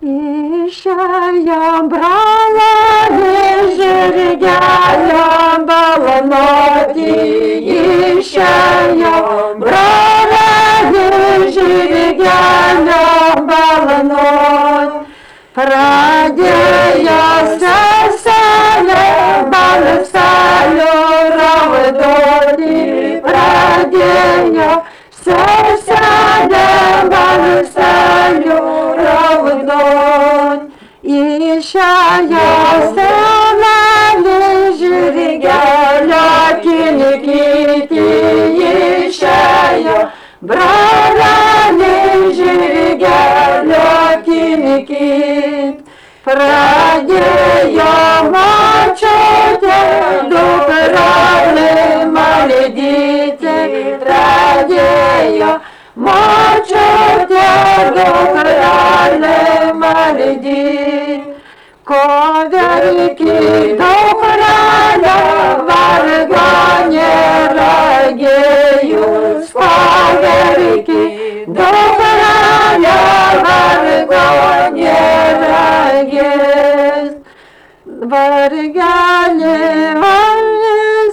Išėjom brolami žirgeliom balanoti, išėjom brolami žirgeliom balanoti. Pradėjo seselė balselių raudoti, pradėjo seselė balselių raudoti. Išėjo senelė žirgelio kinikyti, išėjo brolelė žirgelio kinikyti. Pradėjo močiutė dukrelį malydyti, pradėjo močiutė dukrelį malydyti. Ko verki dukrelė vargonė ragėjus, ko verki dukrelė vargonė ragėjus. Vargelė valis,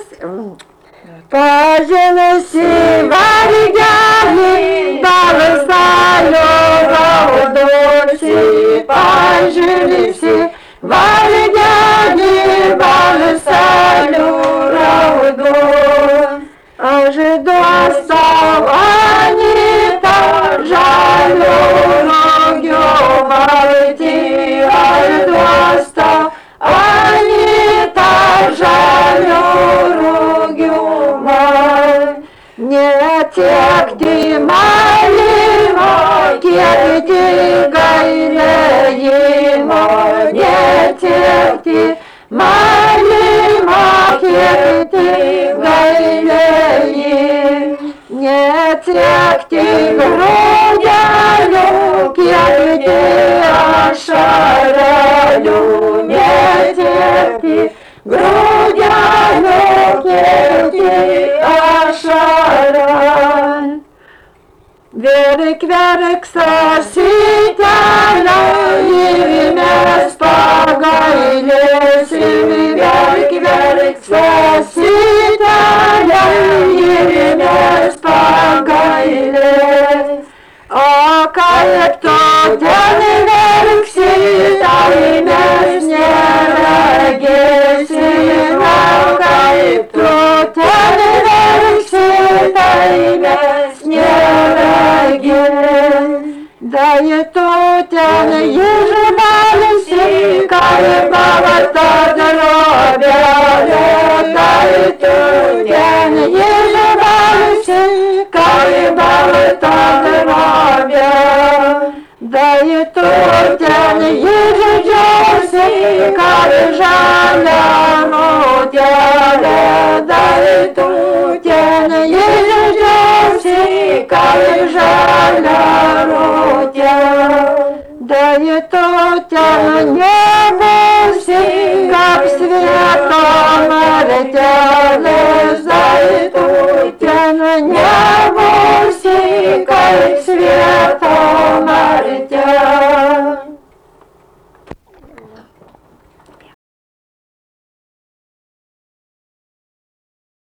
pažėlusi vargelį, balselių raudosi, pažėlusi vargelį, balselių raudosi. Aš duosiu Anytą žalių rugių valtį, aš duosiu Anytą žalių rugių valtį. Netekti malimo, kiekti gailėjimo, netekti malimo, kiekti gailėjimo, netekti grūdelių, kiekti ašarelių, netekti grūdelių, kiekti ašarelių. Verk, verk, sasitelė, ir mes pagailėsim. Verk, verk, sasitelė, ir mes pagailėsim. O kaip tu ten verksi, tai mes neregėsim. O kaip tu ten verksi, tai mes neregėsim. Dai tu ten išbalsi, kaip balta drobelė. Dai tu ten išbalsi, kaip balta drobelė. Dai tu ten išdžiausi, kaip žalia rūtelė. Dai tu ten išdžiausi, kaip žalia rūtelė. Dai tu ten nebūsi, kaip svieto martelės. Dai tu ten nebūsi, kaip